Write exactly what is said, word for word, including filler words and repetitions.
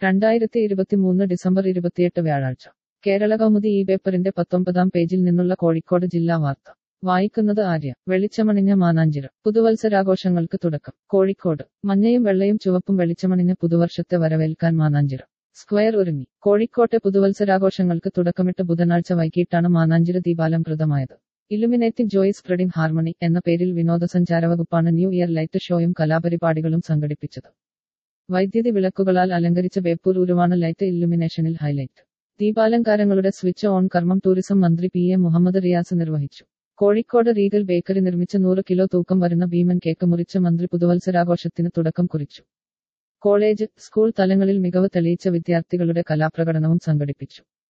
രണ്ടായിരത്തി ഇരുപത്തിമൂന്ന് ഡിസംബർ ഇരുപത്തിയെട്ട് വ്യാഴാഴ്ച കേരളകൗമുദി ഈ പേപ്പറിന്റെ പത്തൊമ്പതാം പേജിൽ നിന്നുള്ള കോഴിക്കോട് ജില്ലാ വാർത്ത വായിക്കുന്നത് ആര്യ. വെളിച്ചമണിഞ്ഞ മാനാഞ്ചിറ. പുതുവത്സരാഘോഷങ്ങൾക്ക് തുടക്കം. കോഴിക്കോട്. മഞ്ഞയും വെള്ളയും ചുവപ്പും വെളിച്ചമണിഞ്ഞ പുതുവർഷത്തെ വരവേൽക്കാൻ മാനാഞ്ചിറ സ്ക്വയർ ഒരുങ്ങി. കോഴിക്കോട്ടെ പുതുവത്സരാഘോഷങ്ങൾക്ക് തുടക്കമിട്ട് ബുധനാഴ്ച വൈകിട്ടാണ് മാനാഞ്ചിറ ദീപാലംകൃതമായത്. ഇലുമിനേറ്റിംഗ് ജോയ് സ്പ്രെഡിംഗ് ഹാർമണി എന്ന പേരിൽ വിനോദസഞ്ചാര വകുപ്പാണ് ന്യൂ ഇയർ ലൈറ്റ് ഷോയും കലാപരിപാടികളും സംഘടിപ്പിച്ചത്. വൈദ്യുതി വിളക്കുകളാൽ അലങ്കരിച്ച ബേപ്പൂർ ഉരുവാണ് ലൈറ്റ് ഇല്ലുമിനേഷനിൽ ഹൈലൈറ്റ്. ദീപാലങ്കാരങ്ങളുടെ സ്വിച്ച് ഓൺ കർമ്മം ടൂറിസം മന്ത്രി പി എ മുഹമ്മദ് റിയാസ് നിർവഹിച്ചു. കോഴിക്കോട് റീഗൽ ബേക്കറി നിർമ്മിച്ച നൂറ് കിലോ തൂക്കം വരുന്ന ഭീമൻ കേക്ക് മുറിച്ച മന്ത്രി പുതുവത്സരാഘോഷത്തിന് തുടക്കം കുറിച്ചു. കോളേജ്, സ്കൂൾ തലങ്ങളിൽ മികവ് തെളിയിച്ച വിദ്യാർത്ഥികളുടെ കലാപ്രകടനവും സംഘടിപ്പിച്ചു.